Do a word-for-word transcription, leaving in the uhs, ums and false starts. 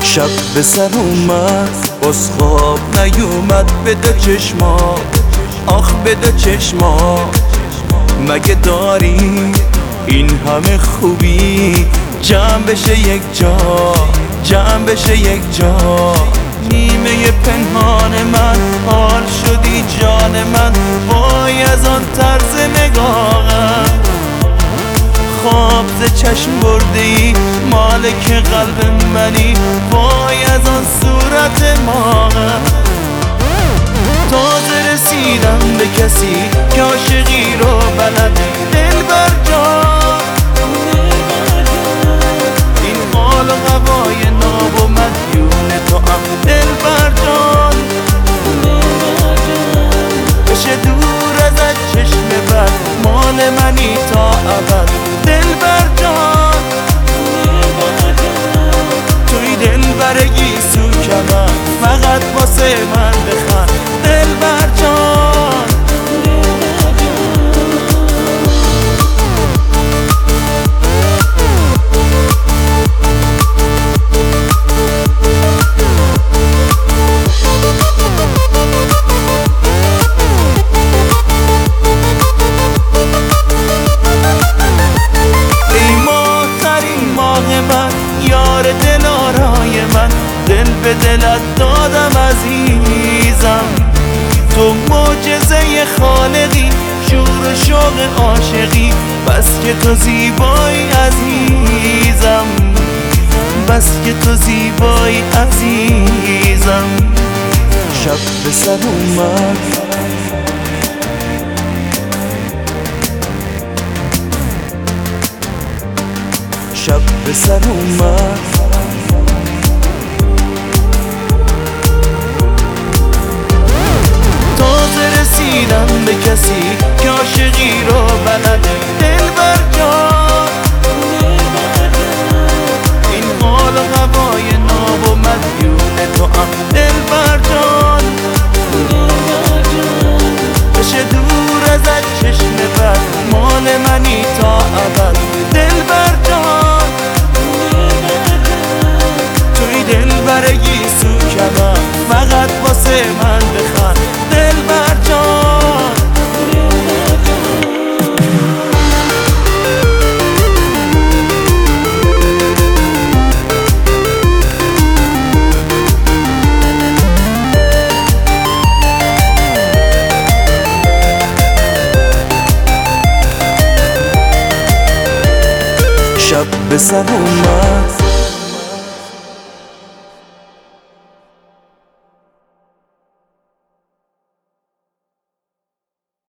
شب به سر اومد باز خواب نیومد به دو چشما، آخ به دو چشما. مگه داری این همه خوبی جمع بشه یک جا، جمع بشه یک جا. نیمه پنهان من حال شدی جان من، وای از آن طرز نگاهم. خواب ز چشم برده ای مالک قلب منی، وای از آن صورت ماهم. تازه رسیدم به کسی که عاشقی رو بلده، دلبر جان. این حال و هوای ناب و مدیون تو هم دلبر جان. بشه دور ازت چشم بد، مال منی تا ابد دلبر جان. توی دلبر گیسو کمر، فقط واسه من بخند دلبر جان. ای ماه‌ترین ماه من، یار دلارای من، دل به دلت دادم عزیزم. تو معجزه خالقی، شور و شوق عاشقی، بس که تو زیبایی عزیزم، بس که تو زیبایی عزیزم. شب به سر اومد شب به سر اومد تازه رسیدم به کسی که عاشقی رو بلده، دلبر جان. این حال و هوای ناب و مدیون تو هم دلبر جان. بشه دور ازت چشم بد، مال منی تا ابد دلبر جان. توی دلبر گیسو کمر، فقط واسه من بخند دلبر جان. شب به سر اومد